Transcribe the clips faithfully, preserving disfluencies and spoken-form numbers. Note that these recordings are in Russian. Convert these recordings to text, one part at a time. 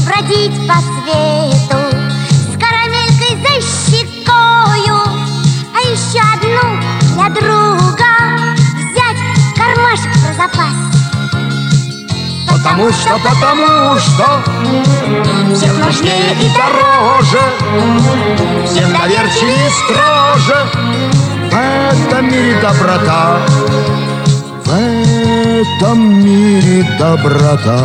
бродить по свету с карамелькой за щекою, а еще одну для друга взять в кармашек про запас. Потому что, потому что всех нужнее и дороже, всем доверчивее и строже в этом мире доброта, в этом мире доброта.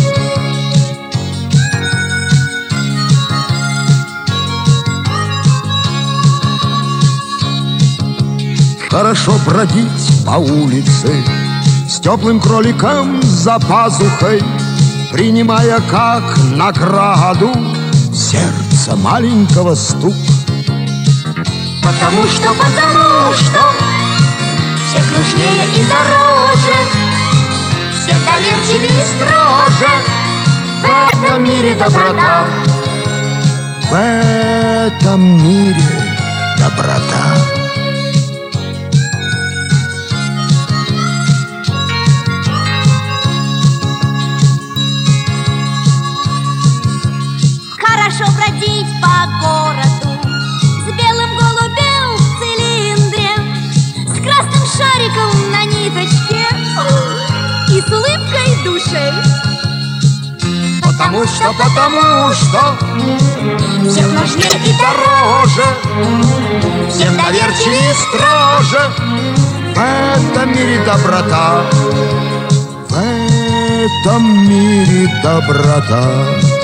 Хорошо бродить по улице с теплым кроликом за пазухой, принимая как награду сердце маленького стук. Потому что, потому что всех нужнее и дороже, всех доверчивее и строже в этом мире доброта, в этом мире доброта. Хорошо бродить по городу с белым голубем в цилиндре, с красным шариком на ниточке и с улыбкой души. Потому что, потому что всех нужнее и дороже, всем доверчивее и строже в этом мире доброта, в этом мире доброта.